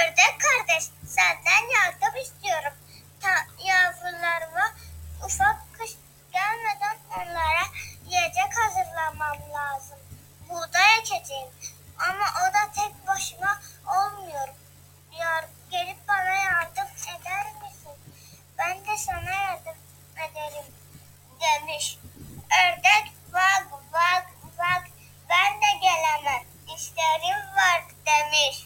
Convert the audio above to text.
Ördek kardeş, senden yardım istiyorum. Yavrularıma ufak kış gelmeden onlara yiyecek hazırlamam lazım. Buğday ekeceğim ama o da tek başıma olmuyor. Gelip bana yardım eder misin? Ben de sana yardım ederim demiş. Ördek vak vak vak, ben de gelemem, İşlerim var demiş.